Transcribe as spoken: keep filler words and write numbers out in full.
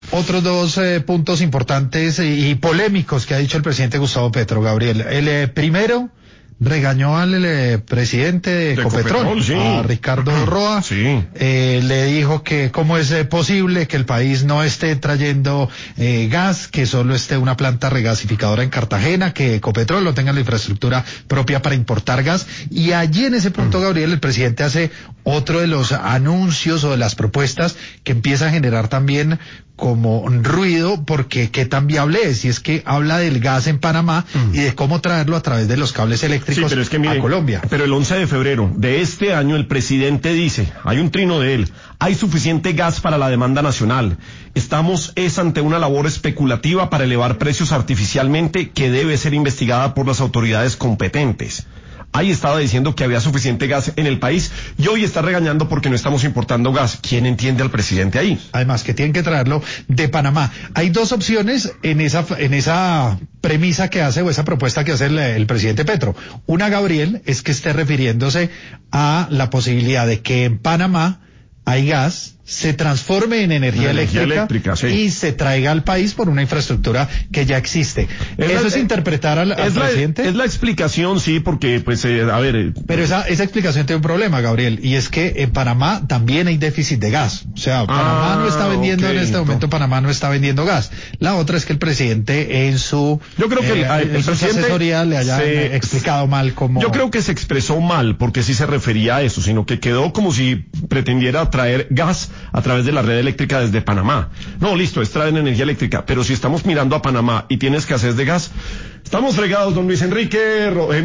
otros dos eh, puntos importantes y, y polémicos que ha dicho el presidente Gustavo Petro, Gabriel. El eh, primero, regañó al eh, presidente de, de Ecopetrol, Ecopetrol sí. a Ricardo Roa, sí. eh, le dijo que cómo es eh, posible que el país no esté trayendo eh, gas, que solo esté una planta regasificadora en Cartagena, que Ecopetrol no tenga la infraestructura propia para importar gas. Y allí en ese punto, Gabriel, el presidente hace otro de los anuncios o de las propuestas que empieza a generar también como ruido, porque qué tan viable es, y es que habla del gas en Panamá mm. y de cómo traerlo a través de los cables eléctricos sí, pero es que, mire, a Colombia. Pero el once de febrero de este año el presidente dice, hay un trino de él, hay suficiente gas para la demanda nacional, estamos es ante una labor especulativa para elevar precios artificialmente que debe ser investigada por las autoridades competentes. Ahí estaba diciendo que había suficiente gas en el país y hoy está regañando porque no estamos importando gas. ¿Quién entiende al presidente ahí? Además que tienen que traerlo de Panamá. Hay dos opciones en esa en esa premisa que hace o esa propuesta que hace el, el presidente Petro. Una, Gabriel, es que esté refiriéndose a la posibilidad de que en Panamá hay gas, se transforme en energía, energía eléctrica, eléctrica sí. y se traiga al país por una infraestructura que ya existe. Es ¿Eso la, es interpretar al, al es presidente? La, es la explicación, sí, porque, pues, eh, a ver... Eh, Pero esa, esa explicación tiene un problema, Gabriel, y es que en Panamá también hay déficit de gas. O sea, Panamá ah, no está vendiendo okay, en este momento, no. Panamá no está vendiendo gas. La otra es que el presidente en su... Yo creo que eh, el, el en su asesoría le haya se, explicado mal cómo... Yo creo que se expresó mal, porque sí se refería a eso, sino que quedó como si pretendiera traer gas a través de la red eléctrica desde Panamá. No, listo, extraen energía eléctrica, pero si estamos mirando a Panamá y tiene escasez de gas, estamos fregados, don Luis Enrique.